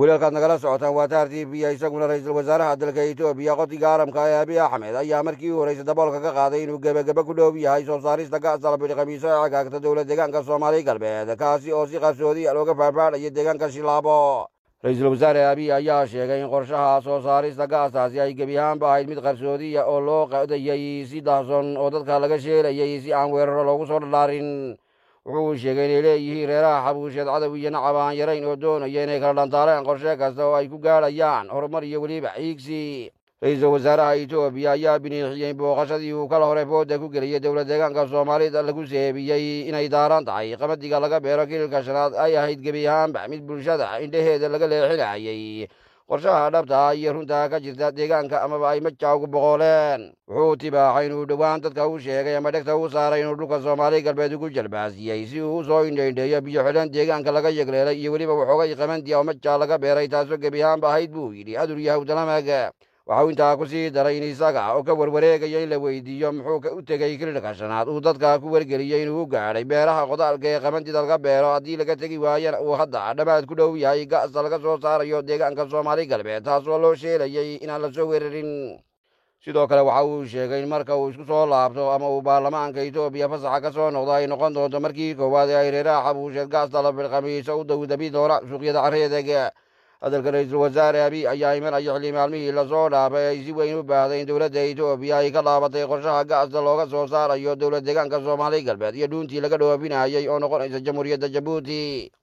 wiilalkaad nagala socotaan waa taar t v isaguna ra-iisul wasaaraha dalka etoobiya qoddiga caalamka ee abiy axmed ayaa markii u horreysay daboolka ka qaaday inuu gebageba ku dhow yahay soo saarista gaasala bidhqamiiso ee cagaagta dowlad deegaanka soomaali galbeed kaasi oo si qarsoodiya looga faahfaadhaya deegaanka shilaabo ra-iisul wasaare abiy ayaa sheegay in qorshaha soo saarista gaastaasi ay gebi ahaanba ahayd mid qarsoodiya oo loo qadayay si daahson oo dadka laga sheelayay si aan weeraro loogu soo dhaldhaarin wuxuu sheegay inay leeyihiin reeraha xabuusheed cadow iyo nacab aan yarayn oo doonaya inay kala dhantaaleen qorshe kasta oo ay ku gaadhayaan horumar iyo weliba xiigsi ra-iisul wasaaraha etoobiya ayaa biniixiyey booqashadii uu kala hore booda ku geliyey dowlad deegaanka soomaalida lagu seebiyey inay daaran tahay qamadiga laga beero kililka shanaad ay ahayd gebi ahaanba mid bulshada indhaheeda laga leexinayay qorshaha dhabta iyo runta ka jirta deegaanka amaba ay maja ugu boqooleen wuxuu tibaaxay inuu dhowaan dadka u sheegay ama dhegta u saaray inuu dhulka soomaali galbeed ugu jalbaasiyey si uu u soo indhaindheeyo biyo xidhan deegaanka laga yegleelay iyo weliba waxoogay qamandiya oo maja laga beeray taasoo gebi ahaanba ahayd buu yidhi adur yahawdalamag waxau intaa ku sii daray in isaga oo ka warwareegaya in la weydiiyo muxuu u tegey kililka shanaad uu dadka ku wargeliyey inuu u gaadhay beeraha qodaalka ee qamandida laga beero haddii laga tegi waayana uu hadda dhammaad ku dhow yahay ga'sa laga soo saarayo deegaanka soomaali galbeed taasoo loo sheelayay inaan la soo weerarin sidoo kale waxa uu sheegay in marka uu isku soo laabto ama uu baarlamaanka etoobiya fasaxa ka soo noqdo ay noqon doonto markii koowaad ee ay reeraha xabuusheed gaasta la bidhqamiiso u dawdabi doona suuqyada carreedega hadalka ra-iisul wasaare abiy ayaa imanaya xilli maalmihii lasoo dhaafay ay si weyn u baahday in dowladda etoobiya ay ka laabatay qorshaha gaasta looga soo saarayo dowlad deegaanka soomaali galbeed iyo dhuuntii laga dhoofinayay oo noqonaysa jamhuuriyadda jabuuti